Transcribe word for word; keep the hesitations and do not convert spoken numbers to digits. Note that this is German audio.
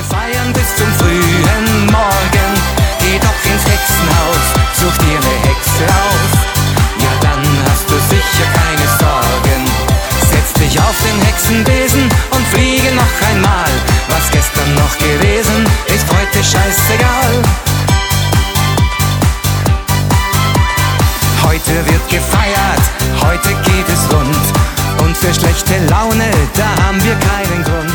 feiern bis zum frühen Morgen. Geh doch ins Hexenhaus, such dir ne Hexe aus. Ja, dann hast du sicher keine Sorgen. Setz dich auf den Hexenbesen und fliege noch einmal. Was gestern noch gewesen, ist heute scheißegal. Heute wird gefeiert, heute geht es rund. Und für schlechte Laune, da haben wir keinen Grund.